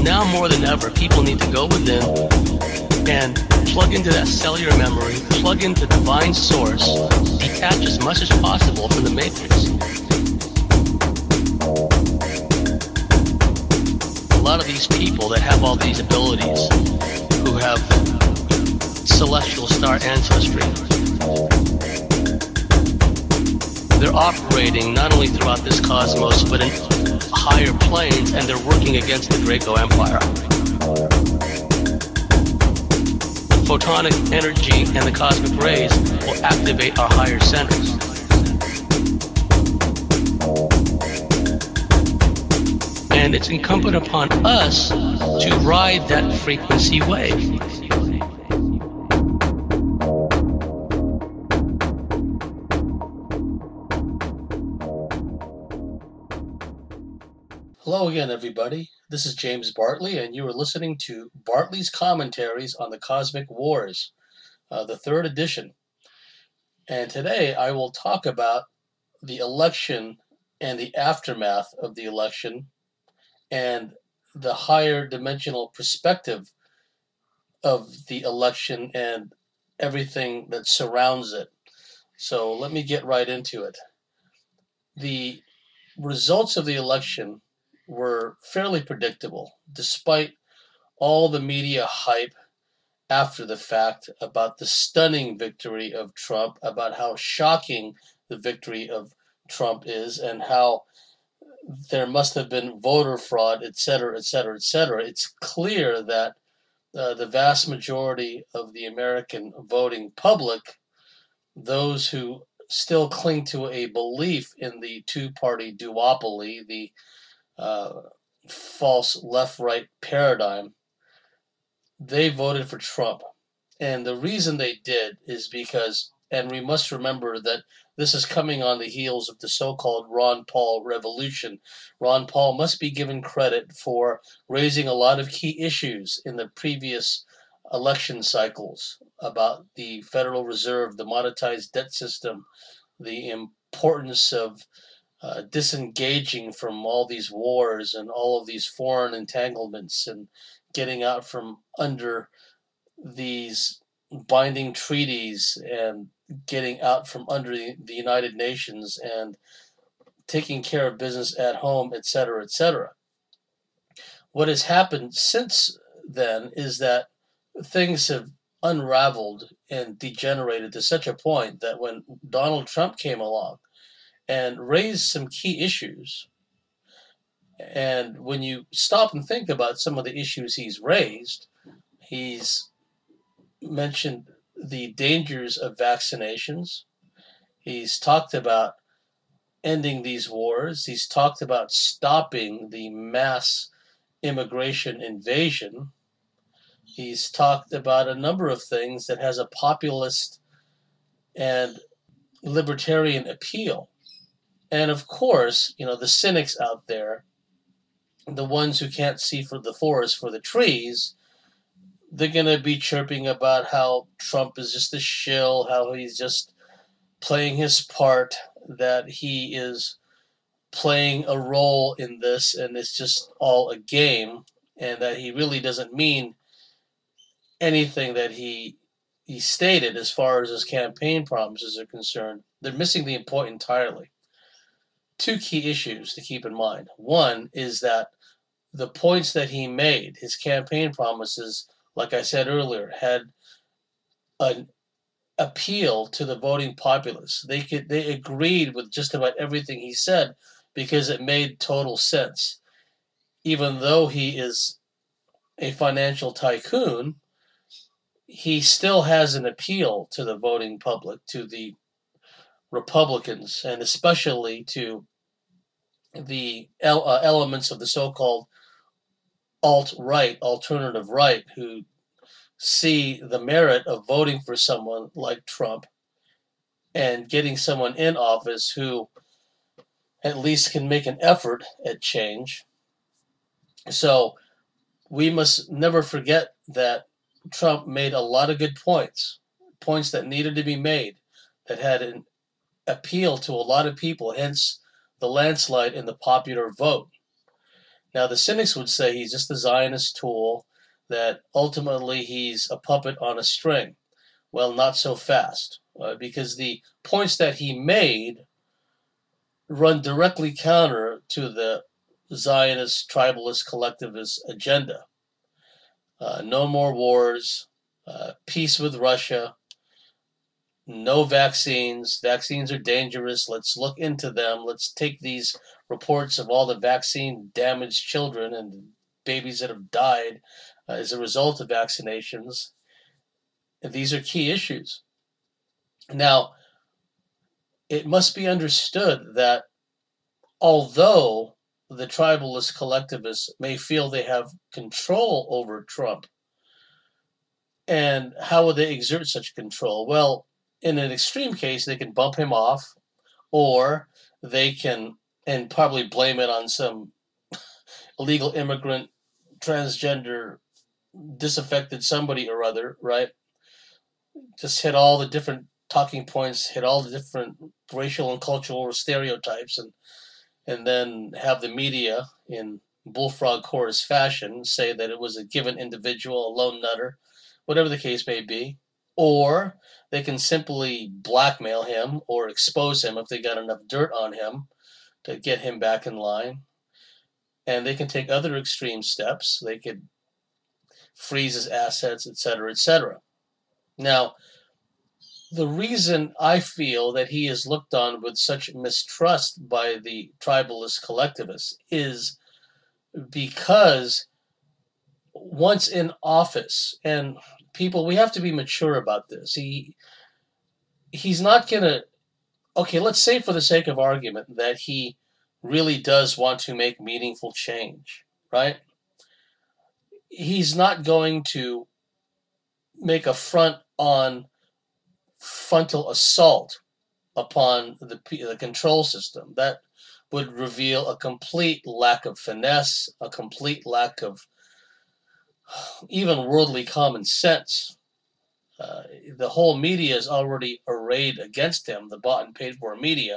now more than ever, people need to go within and plug into that cellular memory, plug into divine source, detach as much as possible from the matrix. A lot of these people that have all these abilities, who have celestial star ancestry, they're operating not only throughout this cosmos, but in higher planes, and they're working against the Draco Empire. The photonic energy and the cosmic rays will activate our higher centers. And it's incumbent upon us to ride that frequency wave. Hello again, everybody. This is James Bartley, and you are listening to Bartley's Commentaries on the Cosmic Wars, the third edition. And today I will talk about the election and the aftermath of the election and the higher dimensional perspective of the election and everything that surrounds it. So let me get right into it. The results of the election were fairly predictable, despite all the media hype after the fact about the stunning victory of Trump, about how shocking the victory of Trump is, and how there must have been voter fraud, etc., etc., etc. It's clear that the vast majority of the American voting public, those who still cling to a belief in the two-party duopoly, the false left-right paradigm, they voted for Trump. And the reason they did is because, and we must remember that this is coming on the heels of the so-called Ron Paul revolution. Ron Paul must be given credit for raising a lot of key issues in the previous election cycles about the Federal Reserve, the monetized debt system, the importance of disengaging from all these wars and all of these foreign entanglements and getting out from under these binding treaties and getting out from under the United Nations and taking care of business at home, etc., etc. What has happened since then is that things have unraveled and degenerated to such a point that when Donald Trump came along and raised some key issues, and when you stop and think about some of the issues he's raised, he's mentioned the dangers of vaccinations. He's talked about ending these wars. He's talked about stopping the mass immigration invasion. He's talked about a number of things that has a populist and libertarian appeal. And of course, the cynics out there, the ones who can't see for the forest for the trees, they're going to be chirping about how Trump is just a shill, how he's just playing his part, that he is playing a role in this and it's just all a game, and that he really doesn't mean anything that he stated as far as his campaign promises are concerned. They're missing the point entirely. Two key issues to keep in mind. One is that the points that he made, his campaign promises, like I said earlier, had an appeal to the voting populace. They agreed with just about everything he said because it made total sense. Even though he is a financial tycoon, he still has an appeal to the voting public, to the Republicans, and especially to the elements of the so-called alt-right, alternative right, who see the merit of voting for someone like Trump and getting someone in office who at least can make an effort at change. So we must never forget that Trump made a lot of good points that needed to be made, that had an appeal to a lot of people, hence the landslide in the popular vote. Now, the cynics would say he's just a Zionist tool, that ultimately he's a puppet on a string. Well, not so fast, because the points that he made run directly counter to the Zionist, tribalist, collectivist agenda. No more wars, peace with Russia, no vaccines. Vaccines are dangerous. Let's look into them. Let's take these reports of all the vaccine damaged children and babies that have died as a result of vaccinations. And these are key issues. Now, it must be understood that although the tribalist collectivists may feel they have control over Trump, and how would they exert such control? Well, in an extreme case, they can bump him off, or they can, and probably blame it on some illegal immigrant, transgender, disaffected somebody or other, right? Just hit all the different talking points, hit all the different racial and cultural stereotypes, and then have the media in bullfrog chorus fashion say that it was a given individual, a lone nutter, whatever the case may be. Or they can simply blackmail him or expose him if they got enough dirt on him to get him back in line. And they can take other extreme steps. They could freeze his assets, etc., etc. Now, the reason I feel that he is looked on with such mistrust by the tribalist collectivists is because once in office, and people, we have to be mature about this. He's not going to, okay, let's say for the sake of argument that he really does want to make meaningful change, right? He's not going to make a front-on frontal assault upon the control system. That would reveal a complete lack of finesse, a complete lack of even worldly common sense. The whole media is already arrayed against him, the bought and paid for media.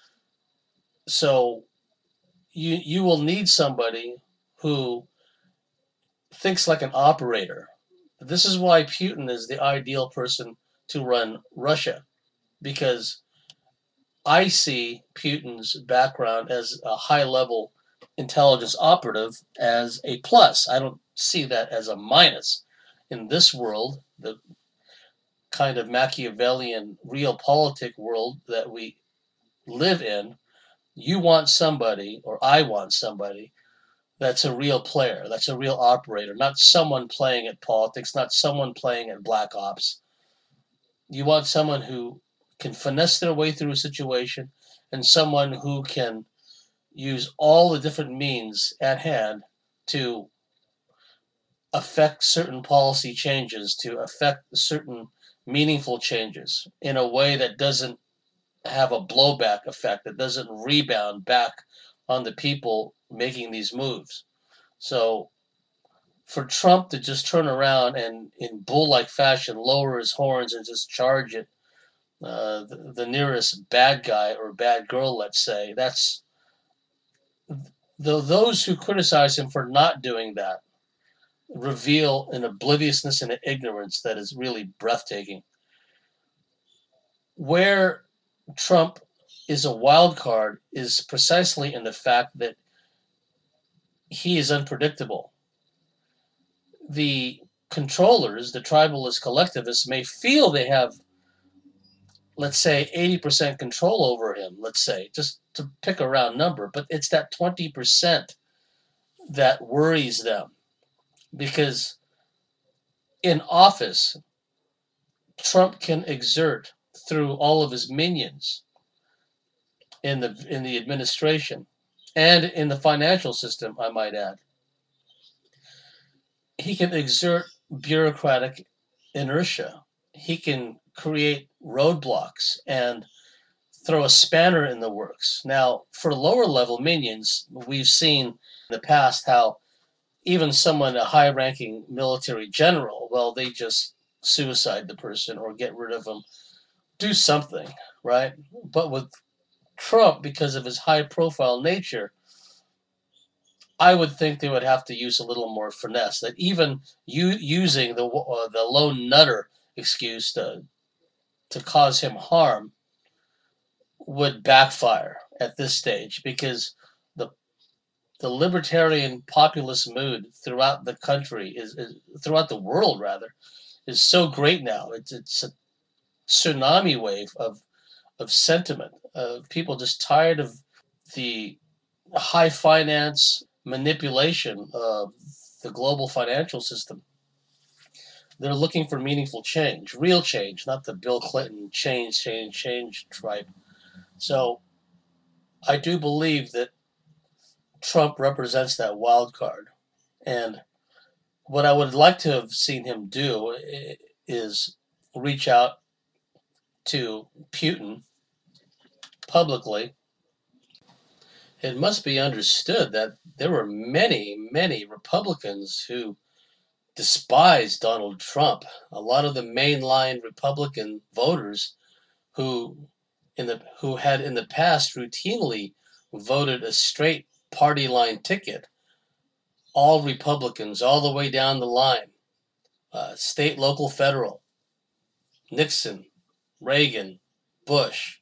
So you will need somebody who thinks like an operator. This is why Putin is the ideal person to run Russia, because I see Putin's background as a high-level intelligence operative as a plus. I don't see that as a minus. In this world, the kind of Machiavellian realpolitik world that we live in, you want somebody, or I want somebody, that's a real player, that's a real operator, not someone playing at politics, not someone playing at black ops. You want someone who can finesse their way through a situation, and someone who can use all the different means at hand to affect certain policy changes, to affect certain meaningful changes in a way that doesn't have a blowback effect, that doesn't rebound back on the people making these moves. So for Trump to just turn around and in bull-like fashion lower his horns and just charge it, the nearest bad guy or bad girl, let's say, that's those who criticize him for not doing that reveal an obliviousness and an ignorance that is really breathtaking. Where Trump is a wild card is precisely in the fact that he is unpredictable. The controllers, the tribalist collectivists, may feel they have, let's say, 80% control over him, let's say, just to pick a round number, but it's that 20% that worries them. Because in office, Trump can exert through all of his minions in the administration and in the financial system, I might add. He can exert bureaucratic inertia. He can create roadblocks and throw a spanner in the works. Now, for lower level minions, we've seen in the past how even someone, a high-ranking military general, well, they just suicide the person or get rid of them, do something, right? But with Trump, because of his high-profile nature, I would think they would have to use a little more finesse. That even using the lone nutter excuse to cause him harm would backfire at this stage, because the the libertarian populist mood throughout the country is throughout the world rather is so great now. It's a tsunami wave of sentiment of people just tired of the high finance manipulation of the global financial system. They're looking for meaningful change, real change, not the Bill Clinton change tribe. So I do believe that Trump represents that wild card. And what I would like to have seen him do is reach out to Putin publicly. It must be understood that there were many, many Republicans who despised Donald Trump. A lot of the mainline Republican voters who who had in the past routinely voted a straight party line ticket, all Republicans, all the way down the line, state, local, federal, Nixon, Reagan, Bush,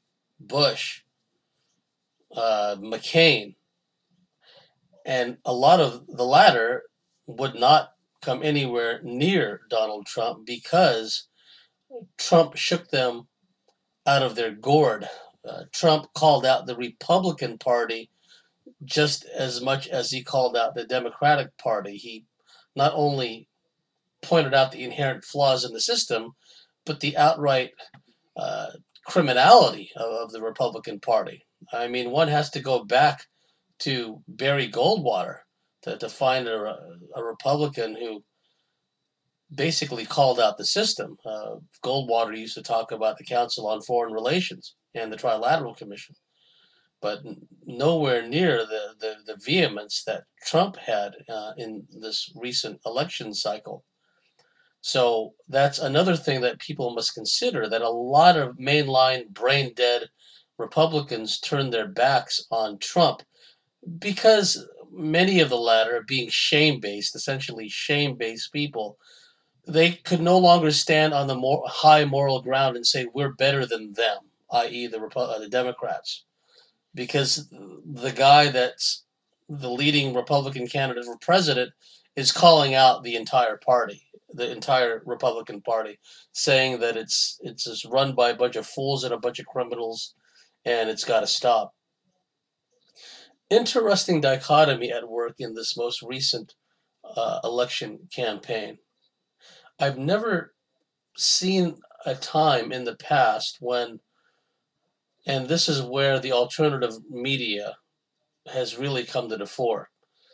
McCain, and a lot of the latter would not come anywhere near Donald Trump because Trump shook them out of their gourd. Trump called out the Republican Party just as much as he called out the Democratic Party. He not only pointed out the inherent flaws in the system, but the outright uh, criminality of the Republican Party. I mean, one has to go back to Barry Goldwater to find a Republican who basically called out the system. Goldwater used to talk about the Council on Foreign Relations and the Trilateral Commission, but nowhere near the vehemence that Trump had in this recent election cycle. So that's another thing that people must consider, that a lot of mainline brain dead Republicans turned their backs on Trump because many of the latter, being shame based, essentially shame based people, they could no longer stand on the high moral ground and say we're better than them, i.e., the Democrats, because the guy that's the leading Republican candidate for president is calling out the entire party, the entire Republican Party, saying that it's just run by a bunch of fools and a bunch of criminals, and it's got to stop. Interesting dichotomy at work in this most recent election campaign. I've never seen a time in the past when, and this is where the alternative media has really come to the fore.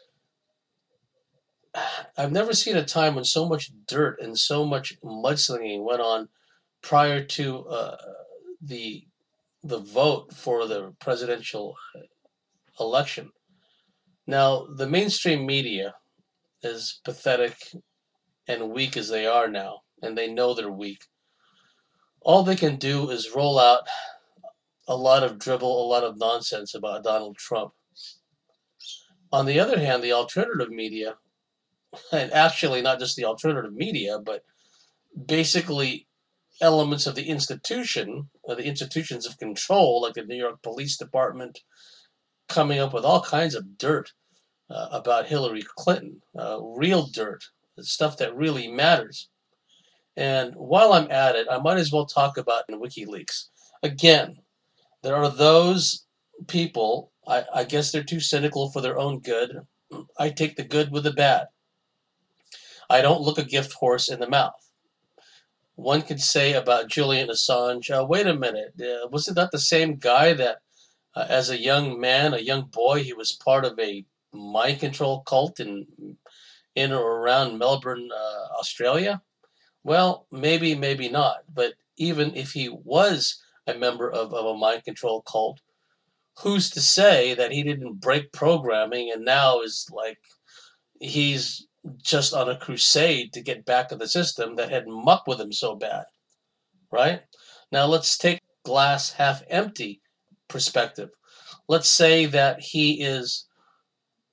I've never seen a time when so much dirt and so much mudslinging went on prior to the the vote for the presidential election. Now, the mainstream media, as pathetic and weak as they are now, and they know they're weak, all they can do is roll out a lot of dribble, a lot of nonsense about Donald Trump. On the other hand, the alternative media, and actually not just the alternative media, but basically elements of the institution, or the institutions of control, like the New York Police Department, coming up with all kinds of dirt about Hillary Clinton, real dirt, stuff that really matters. And while I'm at it, I might as well talk about WikiLeaks. Again, there are those people, I guess they're too cynical for their own good. I take the good with the bad. I don't look a gift horse in the mouth. One could say about Julian Assange, wait a minute, wasn't that the same guy that, as a young man, a young boy, he was part of a mind control cult in or around Melbourne, Australia? Well, maybe, maybe not. But even if he was a member of a mind control cult, who's to say that he didn't break programming and now is like he's just on a crusade to get back at the system that had mucked with him so bad, right? Now let's take glass half empty perspective. Let's say that he is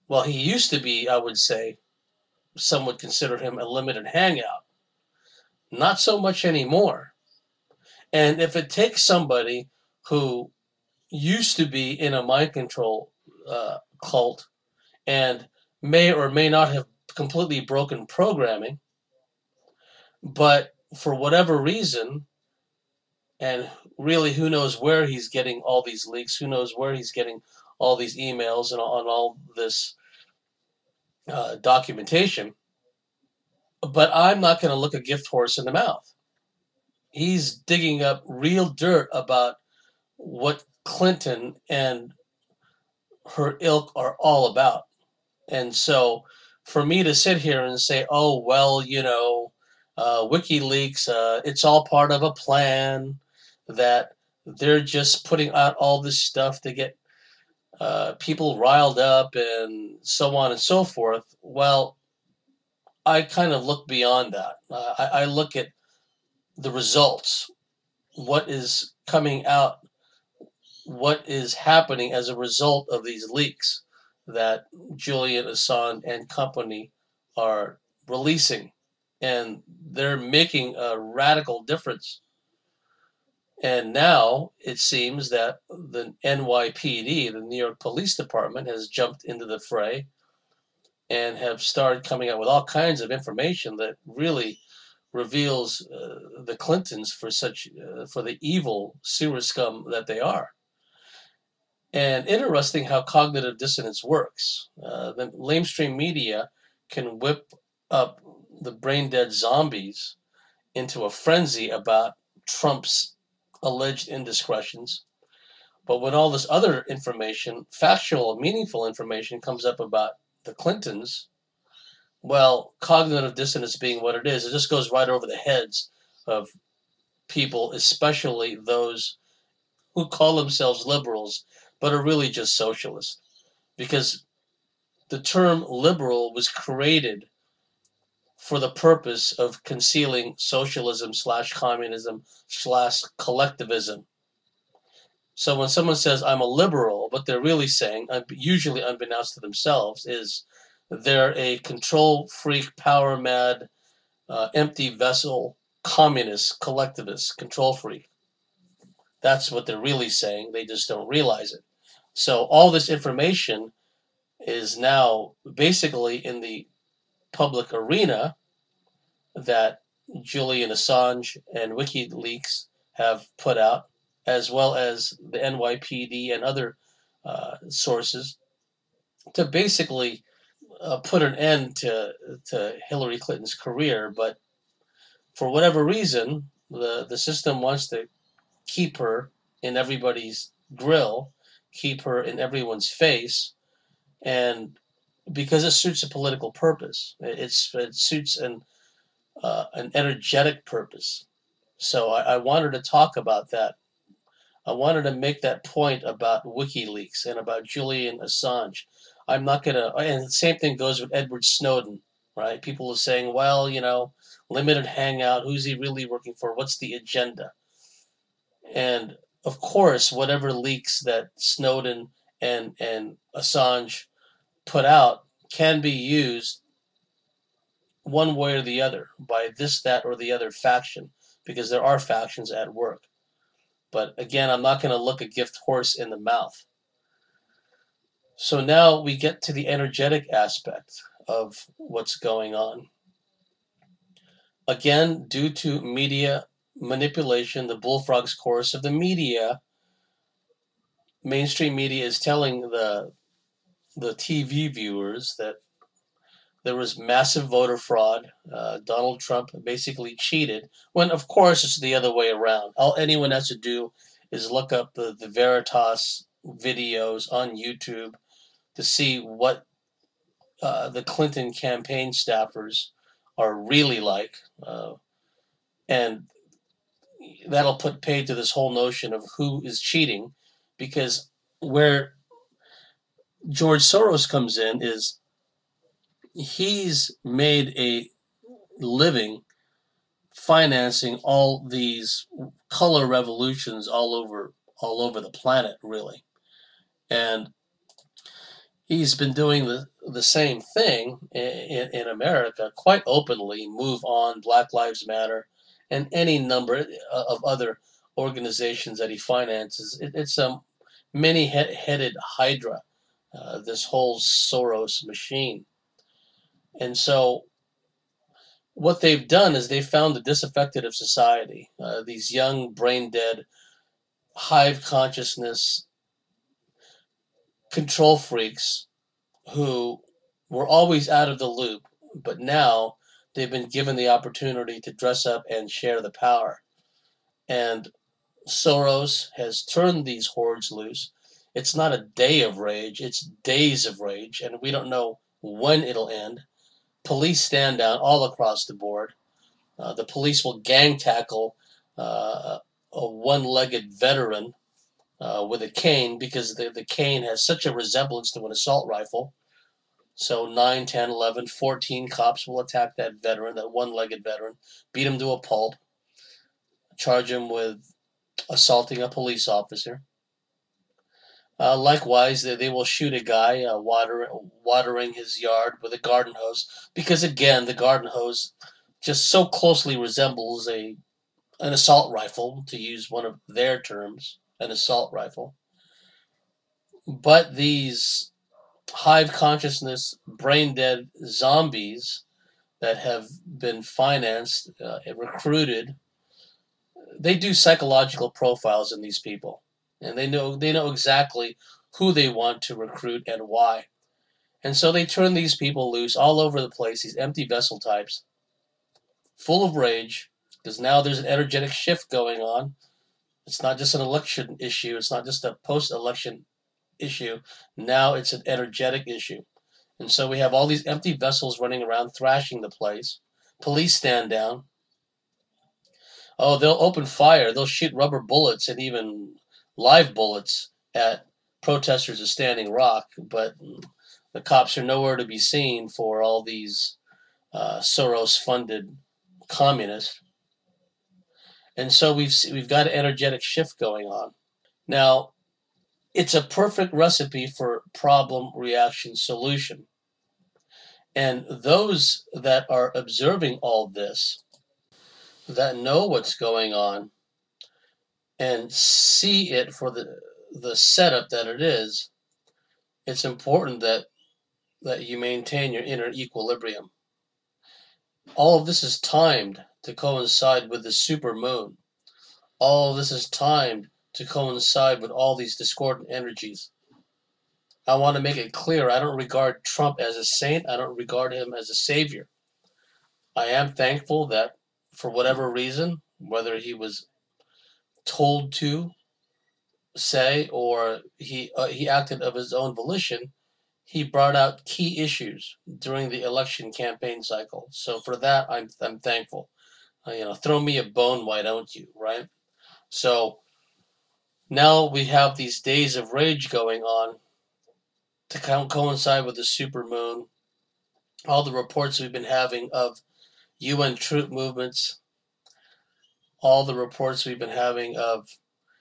Well, he used to be, I would say, some would consider him a limited hangout. Not so much anymore. And if it takes somebody who used to be in a mind control cult and may or may not have completely broken programming, but for whatever reason, and really who knows where he's getting all these leaks, who knows where he's getting all these emails and all this documentation, but I'm not going to look a gift horse in the mouth. He's digging up real dirt about what Clinton and her ilk are all about. And so for me to sit here and say, oh, well, WikiLeaks, it's all part of a plan, that they're just putting out all this stuff to get people riled up and so on and so forth. Well, I kind of look beyond that. I look at the results, what is coming out, what is happening as a result of these leaks that Julian Assange and company are releasing. And they're making a radical difference. And now it seems that the NYPD, the New York Police Department, has jumped into the fray and have started coming out with all kinds of information that really reveals the Clintons for the evil sewer scum that they are. And interesting how cognitive dissonance works. The lamestream media can whip up the brain dead zombies into a frenzy about Trump's alleged indiscretions. But when all this other information, factual, meaningful information, comes up about the Clintons, well, cognitive dissonance being what it is, it just goes right over the heads of people, especially those who call themselves liberals, but are really just socialists. Because the term liberal was created for the purpose of concealing socialism / communism / collectivism. So when someone says, I'm a liberal, what they're really saying, usually unbeknownst to themselves, is they're a control freak, power mad, empty vessel, communist, collectivist, control freak. That's what they're really saying. They just don't realize it. So all this information is now basically in the public arena that Julian Assange and WikiLeaks have put out, as well as the NYPD and other sources, to basically put an end to Hillary Clinton's career. But for whatever reason, the system wants to keep her in everybody's grill, keep her in everyone's face, and because it suits a political purpose. It suits an energetic purpose. So I wanted to talk about that. I wanted to make that point about WikiLeaks and about Julian Assange. I'm not going to, and the same thing goes with Edward Snowden, right? People are saying, well, limited hangout, who's he really working for? What's the agenda? And of course, whatever leaks that Snowden and Assange put out can be used one way or the other by this, that, or the other faction, because there are factions at work. But again, I'm not going to look a gift horse in the mouth. So now we get to the energetic aspect of what's going on. Again, due to media manipulation, the bullfrog's chorus of the media, mainstream media is telling the TV viewers that there was massive voter fraud. Donald Trump basically cheated, when of course it's the other way around. All anyone has to do is look up the Veritas videos on YouTube to see what the Clinton campaign staffers are really like. And that'll put paid to this whole notion of who is cheating, because where George Soros comes in is he's made a living financing all these color revolutions all over the planet, really. And he's been doing the same thing in America quite openly, Move On, Black Lives Matter, and any number of other organizations that he finances. It's a many-headed hydra, this whole Soros machine. And so what they've done is they've found the disaffected of society, these young, brain-dead, hive consciousness control freaks who were always out of the loop, but now they've been given the opportunity to dress up and share the power. And Soros has turned these hordes loose. It's not a day of rage, it's days of rage, and we don't know when it'll end. Police stand down all across the board. The police will gang tackle a one-legged veteran with a cane because the cane has such a resemblance to an assault rifle. So 9, 10, 11, 14 cops will attack that veteran, that one-legged veteran, beat him to a pulp, charge him with assaulting a police officer. Likewise, they will shoot a guy watering his yard with a garden hose because, again, the garden hose just so closely resembles an assault rifle, to use one of their terms, an assault rifle. But these hive consciousness, brain-dead zombies that have been financed and recruited, they do psychological profiles in these people. And they know exactly who they want to recruit and why. And so they turn these people loose all over the place, these empty vessel types, full of rage, because now there's an energetic shift going on. It's not just an election issue. It's not just a post-election issue. Now it's an energetic issue. And so we have all these empty vessels running around thrashing the place. Police stand down. Oh, they'll open fire. They'll shoot rubber bullets and even live bullets at protesters of Standing Rock, but the cops are nowhere to be seen for all these Soros-funded communists. And so we've got an energetic shift going on. Now, it's a perfect recipe for problem, reaction, solution. And those that are observing all this, that know what's going on, and see it for the setup that it is, it's important that you maintain your inner equilibrium. All of this is timed to coincide with the super moon. All of this is timed to coincide with all these discordant energies. I want to make it clear, I don't regard Trump as a saint. I don't regard him as a savior. I am thankful that for whatever reason, whether he was told to say or he acted of his own volition, he brought out key issues during the election campaign cycle. So for that, I'm thankful. Throw me a bone, why don't you, right? So now we have these days of rage going on to coincide with the supermoon. All the reports we've been having of UN troop movements, all the reports we've been having of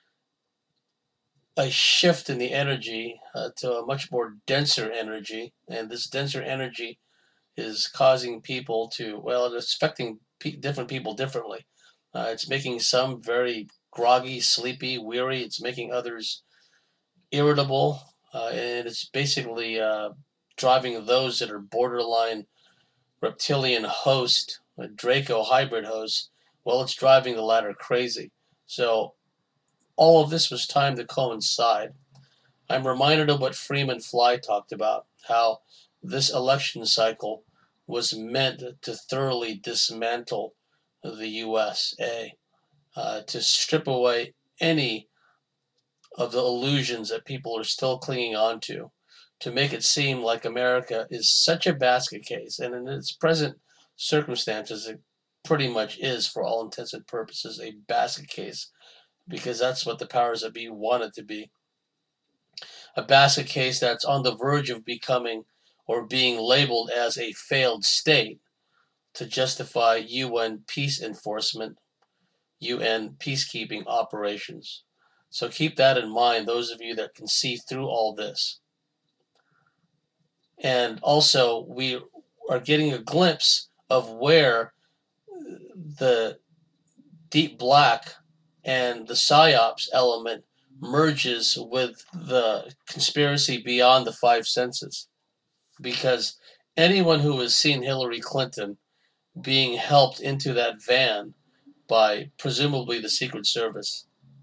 a shift in the energy to a much more denser energy, and this denser energy is causing people to, well, it's affecting different people differently. It's making some very groggy, sleepy, weary. It's making others irritable, and it's basically driving those that are borderline reptilian host, a Draco hybrid host, well, it's driving the latter crazy. So all of this was timed to coincide. I'm reminded of what Freeman Fly talked about, how this election cycle was meant to thoroughly dismantle the USA, to strip away any of the illusions that people are still clinging on to make it seem like America is such a basket case, and in its present circumstances, it pretty much is, for all intents and purposes, a basket case, because that's what the powers that be want it to be. A basket case that's on the verge of becoming or being labeled as a failed state to justify UN peace enforcement, UN peacekeeping operations. So keep that in mind, those of you that can see through all this. And also, we are getting a glimpse of where the deep black and the psyops element merges with the conspiracy beyond the five senses. Because anyone who has seen Hillary Clinton being helped into that van by presumably the Secret Service,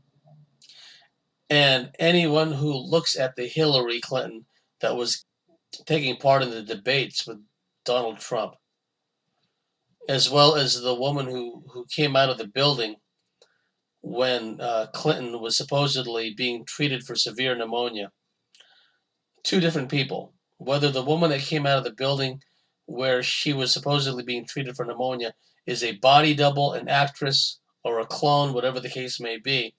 and anyone who looks at the Hillary Clinton that was taking part in the debates with Donald Trump, as well as the woman who came out of the building when Clinton was supposedly being treated for severe pneumonia. Two different people. Whether the woman that came out of the building where she was supposedly being treated for pneumonia is a body double, an actress, or a clone, whatever the case may be,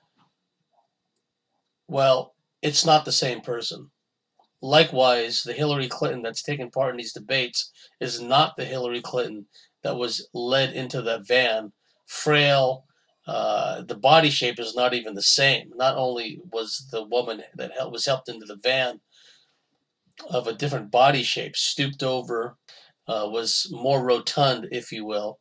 well, it's not the same person. Likewise, the Hillary Clinton that's taken part in these debates is not the Hillary Clinton that was led into the van, frail. The body shape is not even the same. Not only was the woman that was helped into the van of a different body shape, stooped over, was more rotund, if you will.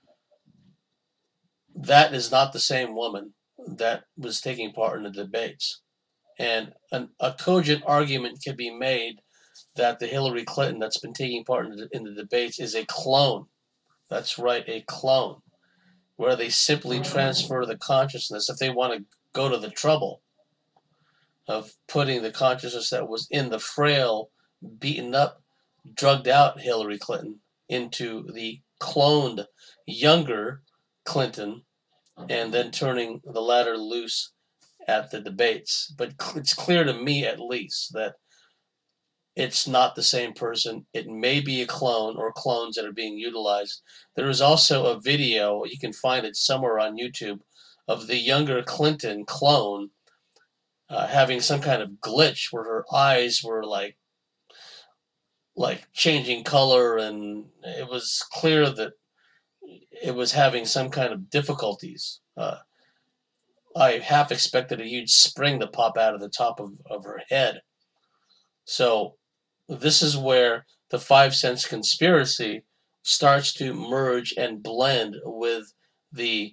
That is not the same woman that was taking part in the debates. And a cogent argument can be made that the Hillary Clinton that's been taking part in the debates is a clone. That's right, a clone, where they simply transfer the consciousness if they want to go to the trouble of putting the consciousness that was in the frail, beaten up, drugged out Hillary Clinton into the cloned, younger Clinton, and then turning the latter loose at the debates. But it's clear to me, at least, that it's not the same person. It may be a clone or clones that are being utilized. There is also a video, you can find it somewhere on YouTube, of the younger Clinton clone having some kind of glitch where her eyes were like changing color, and it was clear that it was having some kind of difficulties. I half expected a huge spring to pop out of the top of her head. So this is where the five sense conspiracy starts to merge and blend with the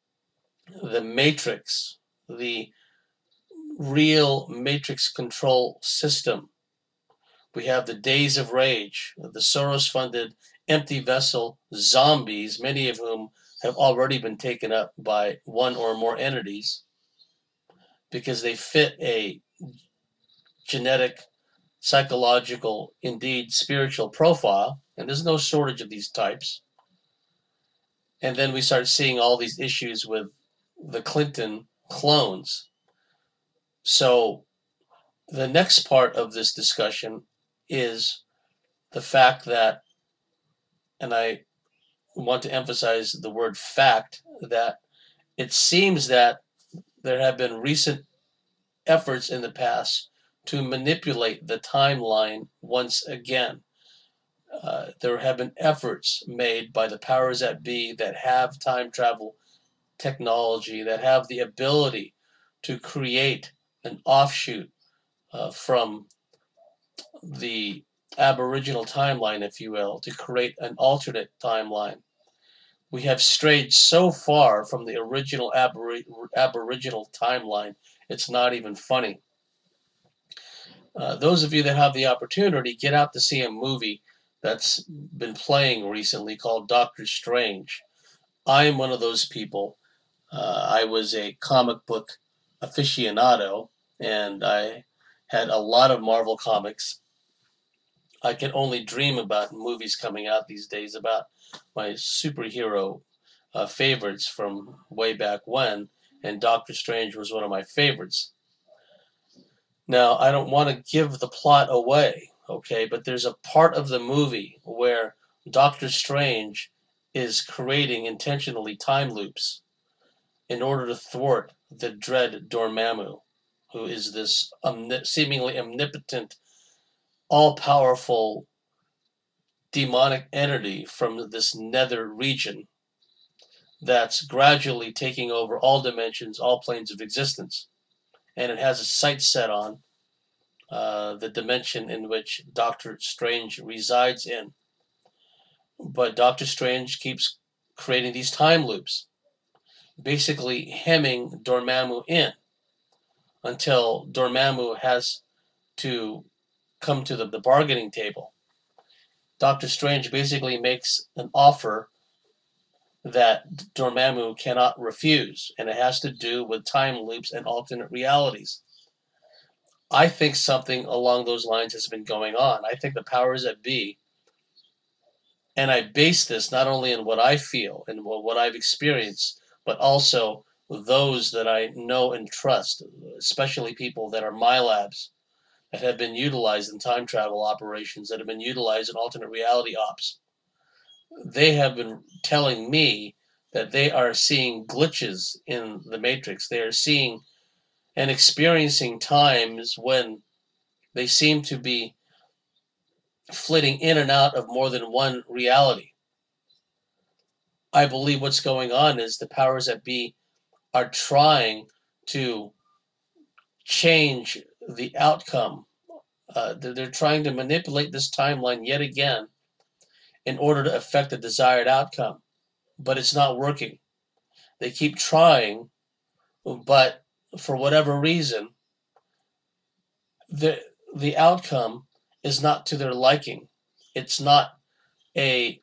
matrix, the real matrix control system. We have the Days of Rage, the Soros-funded empty vessel zombies, many of whom have already been taken up by one or more entities because they fit a genetic, psychological, indeed spiritual profile, and there's no shortage of these types. And then we start seeing all these issues with the Clinton clones. So the next part of this discussion is the fact that, and I want to emphasize the word fact, that it seems that there have been recent efforts in the past to manipulate the timeline once again. There have been efforts made by the powers that be that have time travel technology, that have the ability to create an offshoot from the Aboriginal timeline, if you will, to create an alternate timeline. We have strayed so far from the original Aboriginal timeline, it's not even funny. Those of you that have the opportunity, get out to see a movie that's been playing recently called Doctor Strange. I am one of those people. I was a comic book aficionado, and I had a lot of Marvel comics. I can only dream about movies coming out these days about my superhero favorites from way back when, and Doctor Strange was one of my favorites. Now, I don't want to give the plot away, okay, but there's a part of the movie where Doctor Strange is creating intentionally time loops in order to thwart the dread Dormammu, who is this seemingly omnipotent, all-powerful demonic entity from this nether region that's gradually taking over all dimensions, all planes of existence. And it has its sights set on the dimension in which Doctor Strange resides in. But Doctor Strange keeps creating these time loops, basically hemming Dormammu in until Dormammu has to come to the bargaining table. Doctor Strange basically makes an offer that Dormammu cannot refuse, and it has to do with time loops and alternate realities. I think something along those lines has been going on. I think the powers that be, and I base this not only in what I feel and what I've experienced, but also those that I know and trust, especially people that are MyLabs, that have been utilized in time travel operations, that have been utilized in alternate reality ops. They have been telling me that they are seeing glitches in the Matrix. They are seeing and experiencing times when they seem to be flitting in and out of more than one reality. I believe what's going on is the powers that be are trying to change the outcome. They're trying to manipulate this timeline yet again in order to affect the desired outcome, but it's not working. They keep trying, but for whatever reason, the outcome is not to their liking. It's not an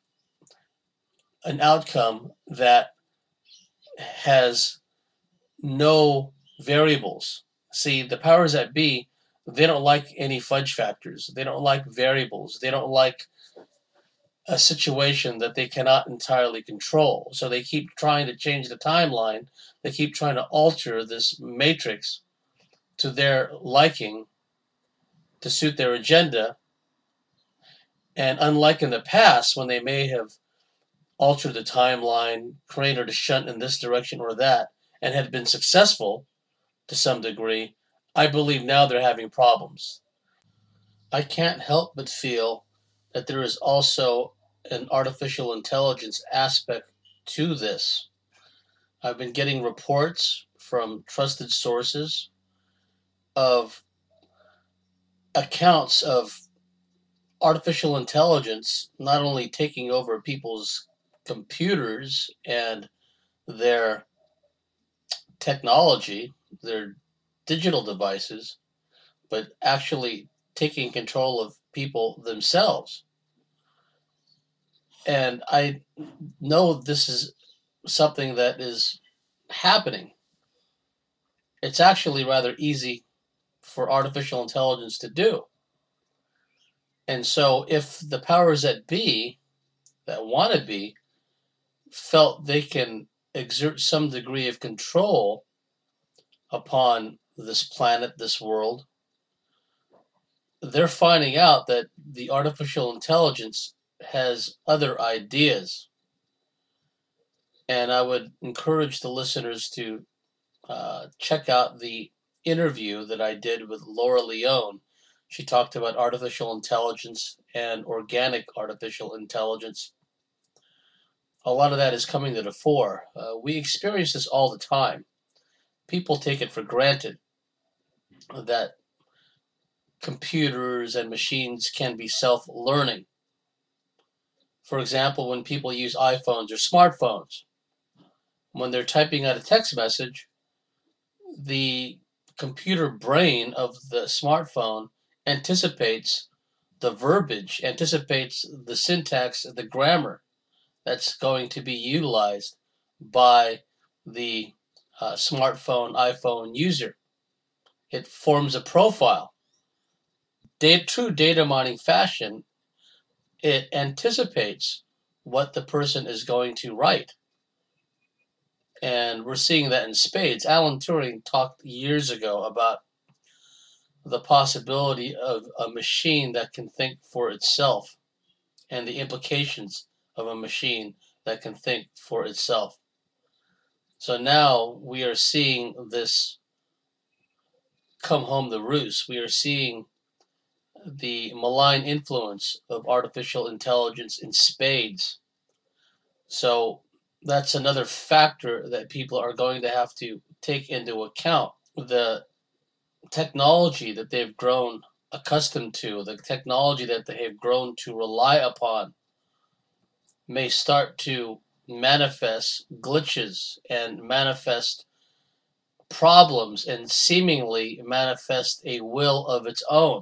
outcome that has no variables. See, the powers that be, they don't like any fudge factors. They don't like variables. They don't like a situation that they cannot entirely control. So they keep trying to change the timeline. They keep trying to alter this matrix to their liking, to suit their agenda. And unlike in the past, when they may have altered the timeline, created a shunt in this direction or that, and had been successful to some degree, I believe now they're having problems. I can't help but feel that there is also an artificial intelligence aspect to this. I've been getting reports from trusted sources of accounts of artificial intelligence not only taking over people's computers and their technology, their digital devices, but actually taking control of people themselves. And I know this is something that is happening. It's actually rather easy for artificial intelligence to do. And so if the powers that be, that want to be, felt they can exert some degree of control upon this planet, this world, they're finding out that the artificial intelligence has other ideas. And I would encourage the listeners to check out the interview that I did with Laura Leone. She talked about artificial intelligence and organic artificial intelligence. A lot of that is coming to the fore. We experience this all the time. People take it for granted that computers and machines can be self-learning. For example, when people use iPhones or smartphones, when they're typing out a text message, the computer brain of the smartphone anticipates the verbiage, anticipates the syntax, the grammar that's going to be utilized by the smartphone, iPhone user. It forms a profile. True data mining fashion, it anticipates what the person is going to write. And we're seeing that in spades. Alan Turing talked years ago about the possibility of a machine that can think for itself and the implications of a machine that can think for itself. So now we are seeing this come home to roost. We are seeing the malign influence of artificial intelligence in spades. So that's another factor that people are going to have to take into account. The technology that they've grown accustomed to, the technology that they have grown to rely upon, may start to manifest glitches and manifest problems and seemingly manifest a will of its own.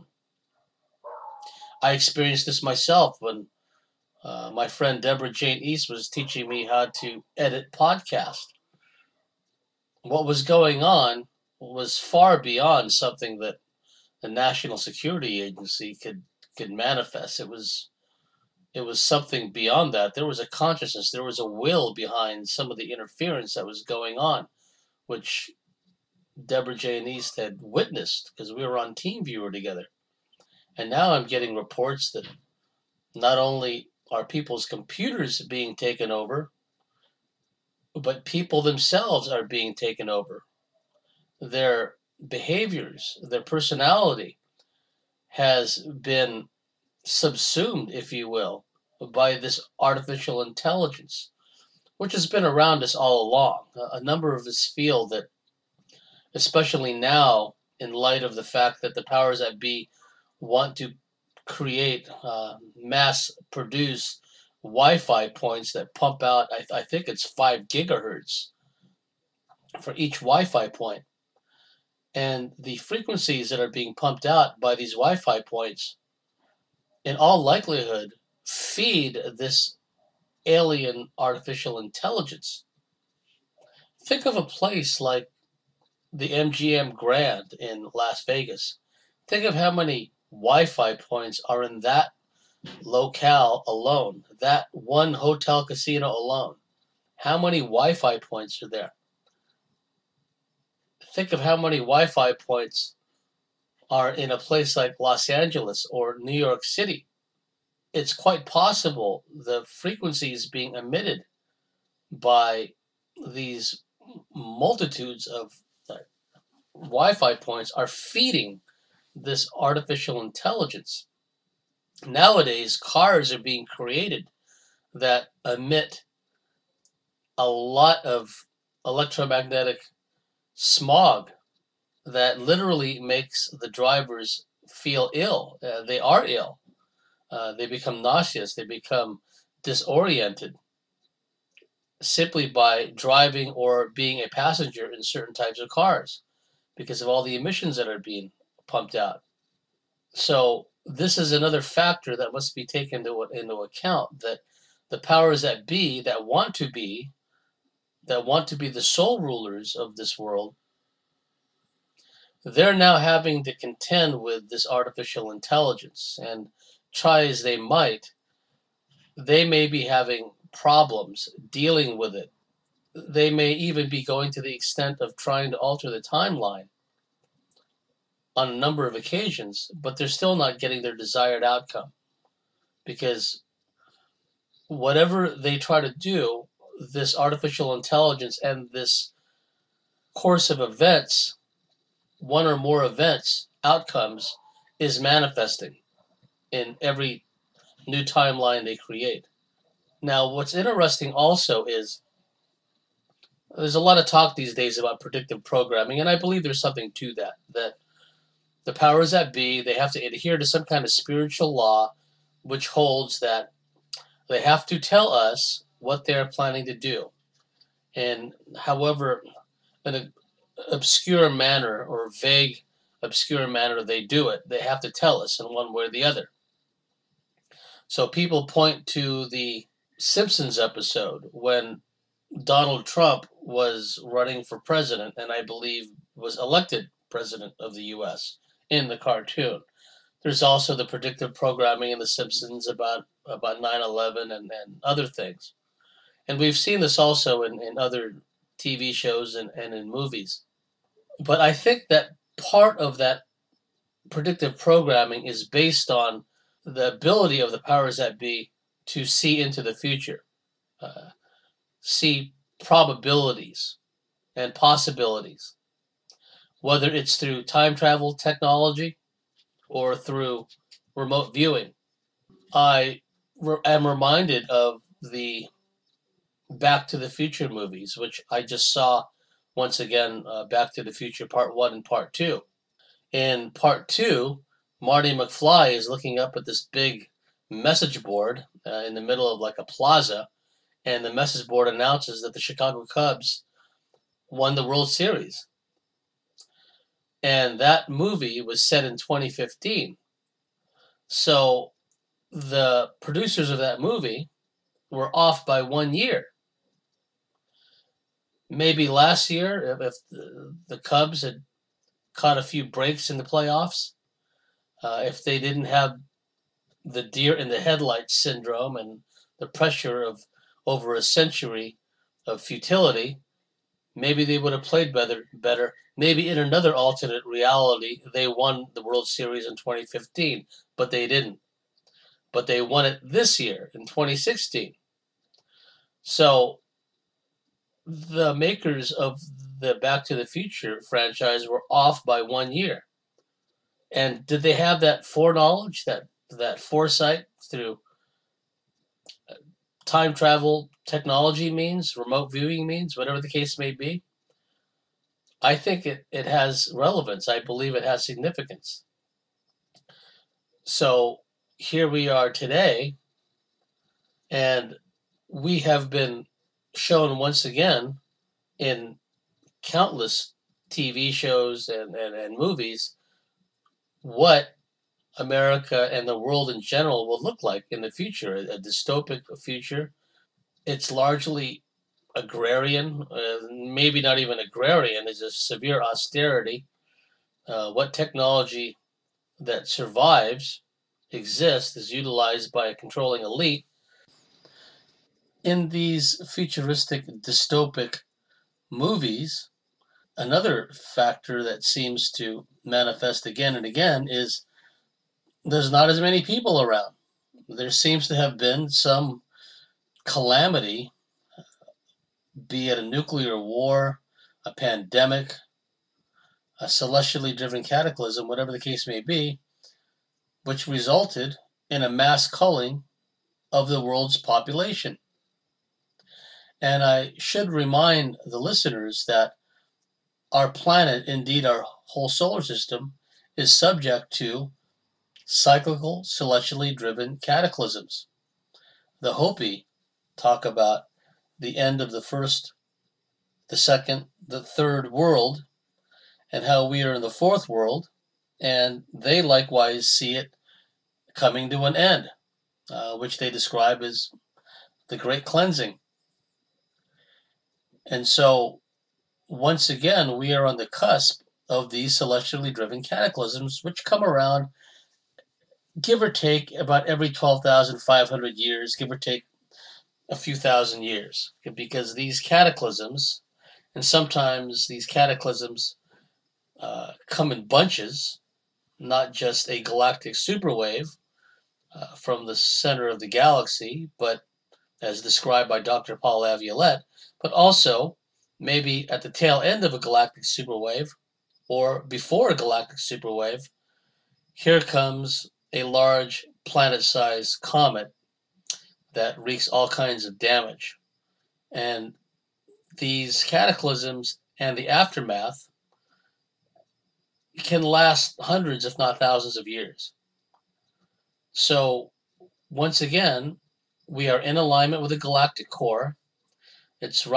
I experienced this myself when my friend Deborah Jane East was teaching me how to edit podcasts. What was going on was far beyond something that the National Security Agency could manifest. It was something beyond that. There was a consciousness, there was a will behind some of the interference that was going on, which Deborah Jane East had witnessed because we were on TeamViewer together. And now I'm getting reports that not only are people's computers being taken over, but people themselves are being taken over. Their behaviors, their personality has been subsumed, if you will, by this artificial intelligence, which has been around us all along. A number of us feel that, especially now, in light of the fact that the powers that be want to create, mass produce Wi-Fi points that pump out, I think it's 5 gigahertz for each Wi-Fi point. And the frequencies that are being pumped out by these Wi-Fi points, in all likelihood, feed this alien artificial intelligence. Think of a place like the MGM Grand in Las Vegas. Think of how many Wi-Fi points are in that locale alone, that one hotel casino alone. How many Wi-Fi points are there? Think of how many Wi-Fi points are in a place like Los Angeles or New York City. It's quite possible the frequencies being emitted by these multitudes of Wi-Fi points are feeding this artificial intelligence. Nowadays, cars are being created that emit a lot of electromagnetic smog that literally makes the drivers feel ill. They are ill. They become nauseous. They become disoriented simply by driving or being a passenger in certain types of cars because of all the emissions that are being pumped out. So this is another factor that must be taken into account, that the powers that be, that want to be the sole rulers of this world, they're now having to contend with this artificial intelligence. And try as they might, they may be having problems dealing with it. They may even be going to the extent of trying to alter the timeline on a number of occasions, but they're still not getting their desired outcome. Because whatever they try to do, this artificial intelligence and this course of events, one or more events, outcomes, is manifesting in every new timeline they create. Now, what's interesting also is there's a lot of talk these days about predictive programming, and I believe there's something to that the powers that be, they have to adhere to some kind of spiritual law which holds that they have to tell us what they're planning to do. And however, in an obscure manner or vague, obscure manner they do it, they have to tell us in one way or the other. So people point to the Simpsons episode when Donald Trump was running for president and I believe was elected president of the U.S. in the cartoon. There's also the predictive programming in The Simpsons about 9/11 and other things. And we've seen this also in other TV shows and in movies. But I think that part of that predictive programming is based on the ability of the powers that be to see into the future, see probabilities and possibilities, whether it's through time travel technology or through remote viewing. I am reminded of the Back to the Future movies, which I just saw once again, Back to the Future Part 1 and Part 2. In Part 2, Marty McFly is looking up at this big message board in the middle of like a plaza, and the message board announces that the Chicago Cubs won the World Series. And that movie was set in 2015. So the producers of that movie were off by 1 year. Maybe last year, if the Cubs had caught a few breaks in the playoffs, if they didn't have the deer in the headlights syndrome and the pressure of over a century of futility, maybe they would have played better. Maybe in another alternate reality, they won the World Series in 2015, but they didn't. But they won it this year in 2016. So the makers of the Back to the Future franchise were off by 1 year. And did they have that foreknowledge, that foresight through time travel technology means, remote viewing means, whatever the case may be? I think it has relevance. I believe it has significance. So here we are today, and we have been shown once again in countless TV shows and movies what America and the world in general will look like in the future, a dystopic future. It's largely agrarian, maybe not even agrarian, it's a severe austerity. What technology that survives, exists, is utilized by a controlling elite. In these futuristic dystopic movies, another factor that seems to manifest again and again is there's not as many people around. There seems to have been some calamity, be it a nuclear war, a pandemic, a celestially driven cataclysm, whatever the case may be, which resulted in a mass culling of the world's population. And I should remind the listeners that our planet, indeed our whole solar system, is subject to cyclical, celestially driven cataclysms. The Hopi talk about the end of the first, the second, the third world, and how we are in the fourth world, and they likewise see it coming to an end, which they describe as the Great Cleansing. And so, once again, we are on the cusp of these celestially driven cataclysms, which come around, give or take, about every 12,500 years, give or take a few thousand years. Because these cataclysms, and sometimes these cataclysms come in bunches, not just a galactic superwave from the center of the galaxy, but as described by Dr. Paul Laviolette, but also maybe at the tail end of a galactic superwave or before a galactic superwave, here comes a large planet-sized comet that wreaks all kinds of damage. And these cataclysms and the aftermath can last hundreds, if not thousands of years. So, once again, we are in alignment with the galactic core. It's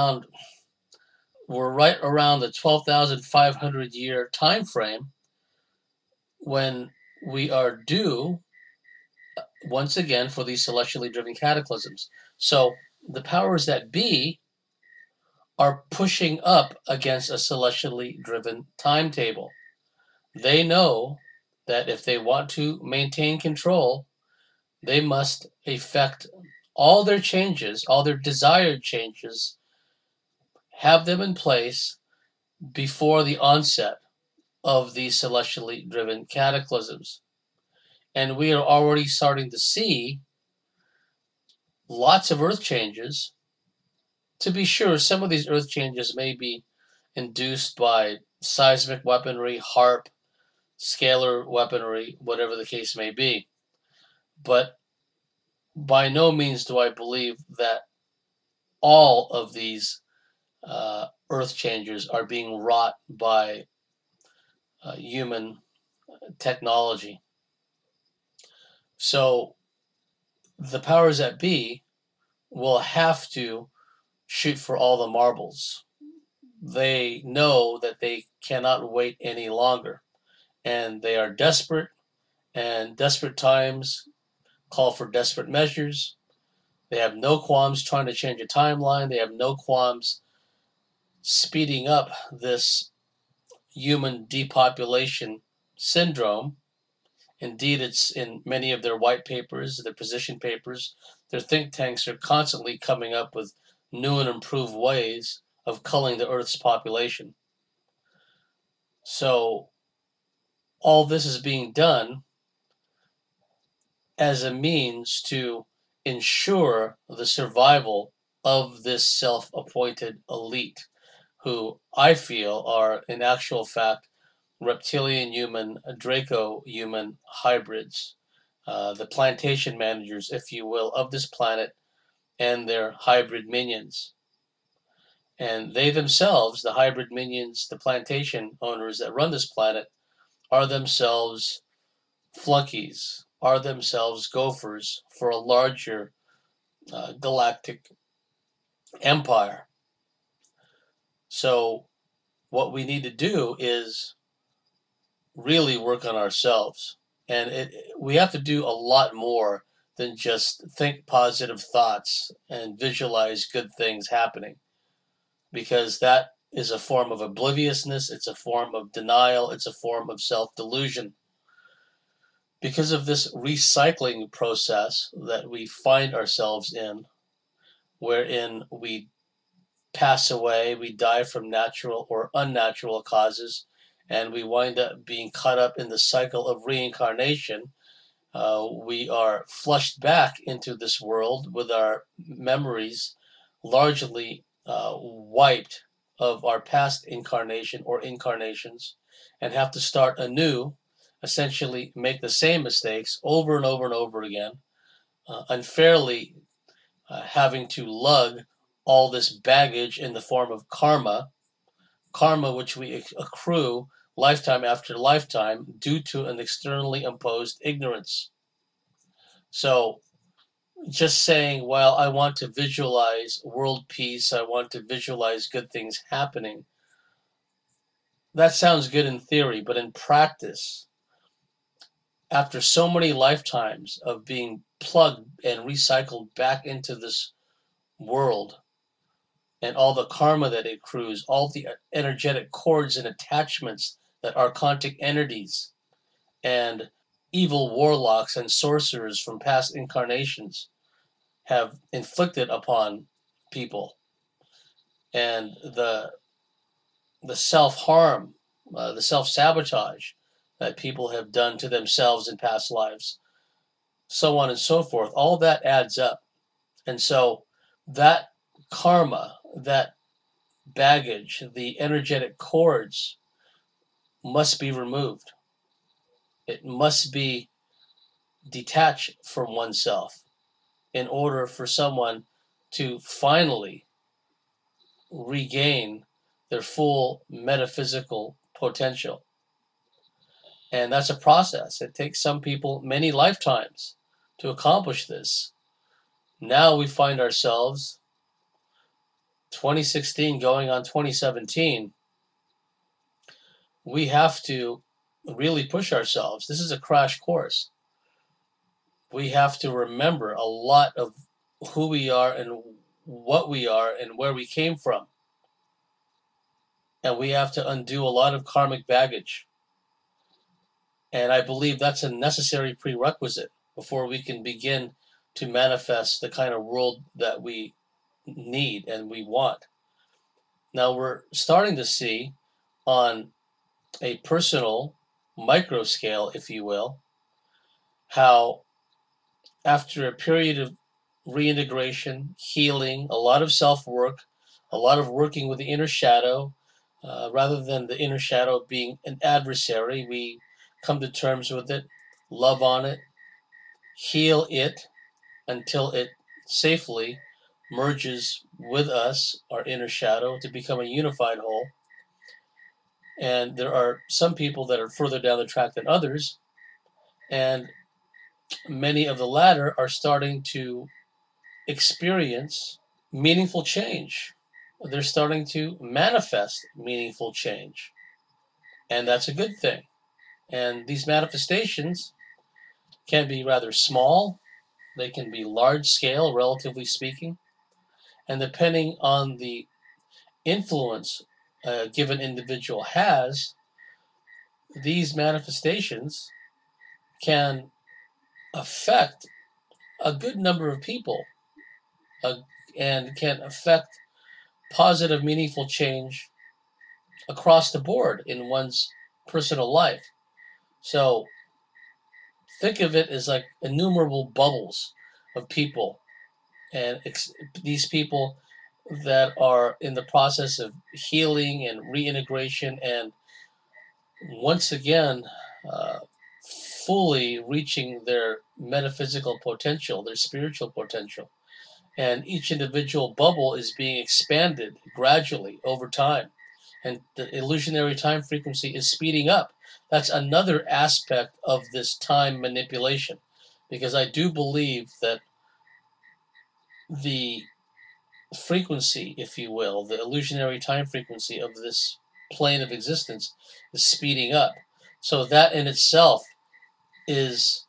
we're right around the 12,500 year time frame when we are due once again for these celestially driven cataclysms. So the powers that be are pushing up against a celestially driven timetable. They know that if they want to maintain control, they must effect all their changes, all their desired changes, have them in place before the onset of these celestially driven cataclysms. And we are already starting to see lots of earth changes. To be sure, some of these earth changes may be induced by seismic weaponry, HAARP, scalar weaponry, whatever the case may be. But by no means do I believe that all of these earth changes are being wrought by human technology. So the powers that be will have to shoot for all the marbles. They know that they cannot wait any longer, and they are desperate, and desperate times call for desperate measures. They have no qualms trying to change a timeline. They have no qualms speeding up this human depopulation syndrome. Indeed, it's in many of their white papers, their position papers. Their think tanks are constantly coming up with new and improved ways of culling the Earth's population. So all this is being done as a means to ensure the survival of this self-appointed elite, who I feel are, in actual fact, reptilian human, Draco human hybrids, the plantation managers, if you will, of this planet and their hybrid minions. And they themselves, the hybrid minions, the plantation owners that run this planet, are themselves flunkies, are themselves gophers for a larger galactic empire. So what we need to do is really work on ourselves. And we have to do a lot more than just think positive thoughts and visualize good things happening, because that is a form of obliviousness, it's a form of denial, it's a form of self-delusion. Because of this recycling process that we find ourselves in, wherein we pass away, we die from natural or unnatural causes, and we wind up being caught up in the cycle of reincarnation. We are flushed back into this world with our memories largely wiped of our past incarnation or incarnations, and have to start anew, essentially make the same mistakes over and over and over again, unfairly having to lug all this baggage in the form of karma which we accrue lifetime after lifetime due to an externally imposed ignorance. So just saying, well, I want to visualize world peace, I want to visualize good things happening, that sounds good in theory, but in practice, after so many lifetimes of being plugged and recycled back into this world, and all the karma that it accrues, all the energetic cords and attachments that archontic entities and evil warlocks and sorcerers from past incarnations have inflicted upon people, and the self-harm, the self-sabotage that people have done to themselves in past lives, so on and so forth, all that adds up. And so that karma, that baggage, the energetic cords must be removed. It must be detached from oneself in order for someone to finally regain their full metaphysical potential. And that's a process. It takes some people many lifetimes to accomplish this. Now we find ourselves, 2016 going on 2017, we have to really push ourselves. This is a crash course. We have to remember a lot of who we are and what we are and where we came from. And we have to undo a lot of karmic baggage. And I believe that's a necessary prerequisite before we can begin to manifest the kind of world that we need and we want. Now we're starting to see on a personal micro scale, if you will, how after a period of reintegration, healing, a lot of self-work, a lot of working with the inner shadow, rather than the inner shadow being an adversary, we come to terms with it, love on it, heal it until it safely merges with us, our inner shadow, to become a unified whole. And there are some people that are further down the track than others, and many of the latter are starting to experience meaningful change. They're starting to manifest meaningful change, and that's a good thing. And these manifestations can be rather small, they can be large scale, relatively speaking, and depending on the influence a given individual has, these manifestations can affect a good number of people uh, and can affect positive, meaningful change across the board in one's personal life. So think of it as like innumerable bubbles of people, and these people that are in the process of healing and reintegration and once again uh, fully reaching their metaphysical potential, their spiritual potential. And each individual bubble is being expanded gradually over time. And the illusionary time frequency is speeding up. That's another aspect of this time manipulation, because I do believe that the frequency, if you will, the illusionary time frequency of this plane of existence is speeding up. So that in itself is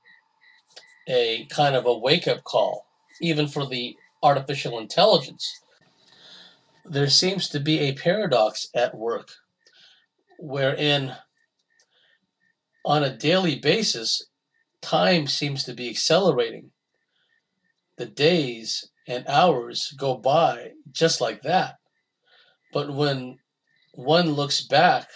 a kind of a wake-up call, even for the artificial intelligence. There seems to be a paradox at work wherein on a daily basis, time seems to be accelerating. The days and hours go by just like that. But when one looks back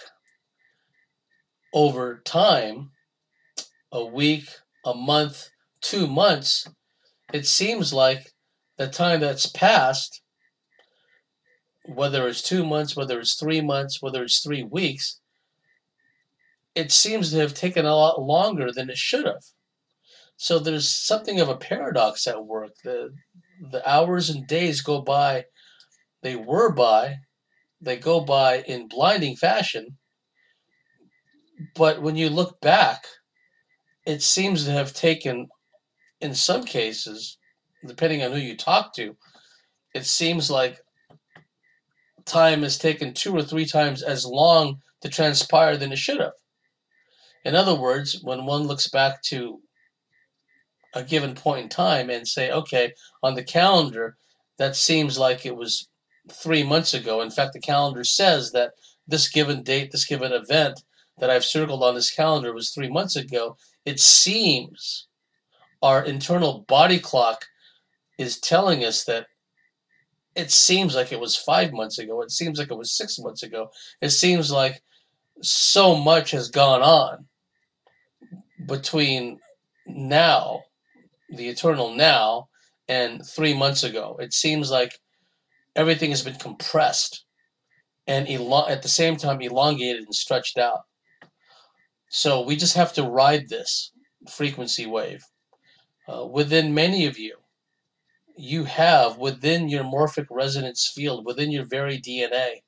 over time, a week, a month, 2 months, it seems like the time that's passed, whether it's 2 months, whether it's 3 months, whether it's 3 weeks, it seems to have taken a lot longer than it should have. So there's something of a paradox at work. The hours and days go by, they go by in blinding fashion, but when you look back, it seems to have taken, in some cases, depending on who you talk to, it seems like time has taken 2 or 3 times as long to transpire than it should have. In other words, when one looks back to a given point in time and say, okay, on the calendar, that seems like it was 3 months ago. In fact, the calendar says that this given date, this given event that I've circled on this calendar was 3 months ago. It seems our internal body clock is telling us that it seems like it was 5 months ago. It seems like it was 6 months ago. It seems like so much has gone on between now, the eternal now, and 3 months ago. It seems like everything has been compressed and at the same time elongated and stretched out. So we just have to ride this frequency wave. Within many of you, you have within your morphic resonance field, within your very DNA,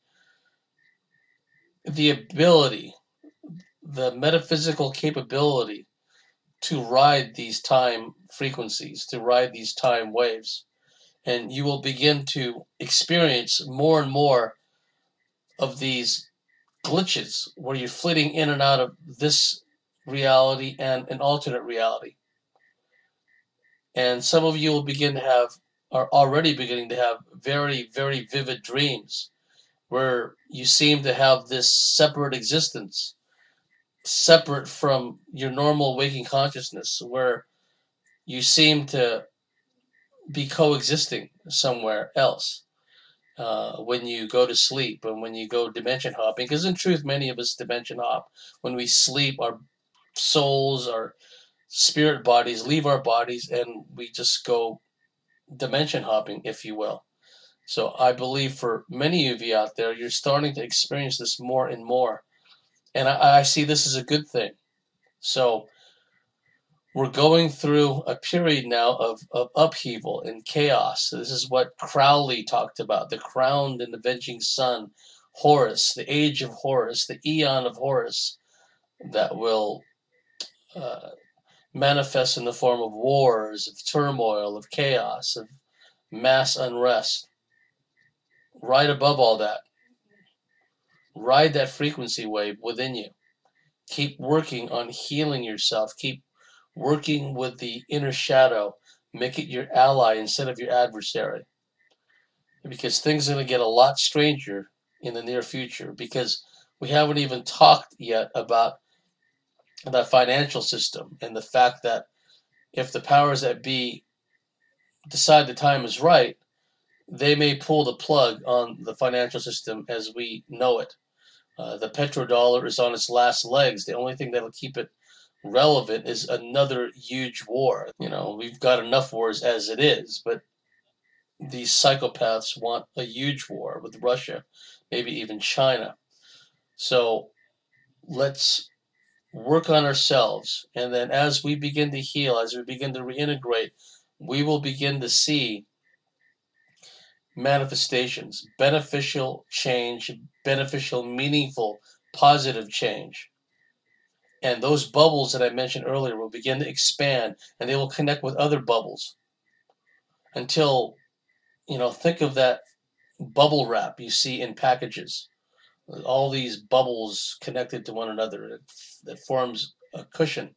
the ability, the metaphysical capability to ride these time frequencies, to ride these time waves. And you will begin to experience more and more of these glitches where you're flitting in and out of this reality and an alternate reality. And some of you will are already beginning to have very, very vivid dreams where you seem to have this separate existence, separate from your normal waking consciousness, where you seem to be coexisting somewhere else when you go to sleep and when you go dimension hopping. Because in truth, many of us dimension hop. When we sleep, our souls, our spirit bodies leave our bodies and we just go dimension hopping, if you will. So I believe for many of you out there, you're starting to experience this more and more. And I see this as a good thing. So we're going through a period now of upheaval and chaos. This is what Crowley talked about, the crowned and avenging sun Horus, the age of Horus, the eon of Horus that will uh, manifest in the form of wars, of turmoil, of chaos, of mass unrest. Right above all that, ride that frequency wave within you. Keep working on healing yourself. Keep working with the inner shadow. Make it your ally instead of your adversary. Because things are going to get a lot stranger in the near future, because we haven't even talked yet about that financial system and the fact that if the powers that be decide the time is right, they may pull the plug on the financial system as we know it. The petrodollar is on its last legs. The only thing that'll keep it relevant is another huge war. We've got enough wars as it is, but these psychopaths want a huge war with Russia, maybe even China. So let's work on ourselves, and then as we begin to heal, as we begin to reintegrate, we will begin to see manifestations, beneficial change, beneficial, meaningful, positive change. And those bubbles that I mentioned earlier will begin to expand, and they will connect with other bubbles until, think of that bubble wrap you see in packages. All these bubbles connected to one another that forms a cushion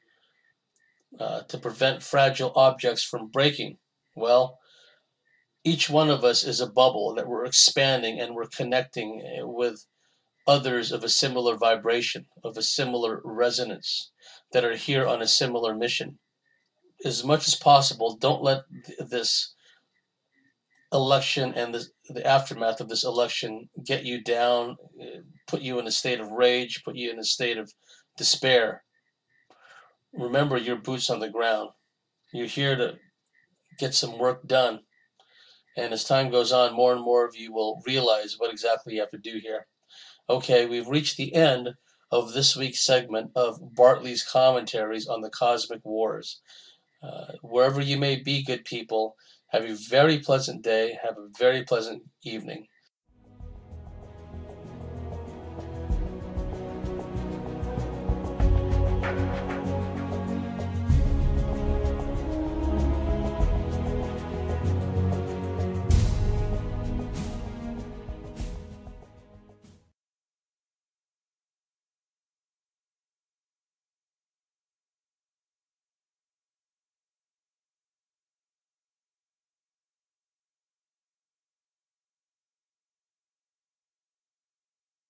to prevent fragile objects from breaking. Well, each one of us is a bubble that we're expanding, and we're connecting with others of a similar vibration, of a similar resonance, that are here on a similar mission. As much as possible, don't let this election and the aftermath of this election get you down, put you in a state of rage, put you in a state of despair. Remember your boots on the ground. You're here to get some work done. And as time goes on, more and more of you will realize what exactly you have to do here. Okay, we've reached the end of this week's segment of Bartley's commentaries on the cosmic wars. Wherever you may be, good people, have a very pleasant day. Have a very pleasant evening.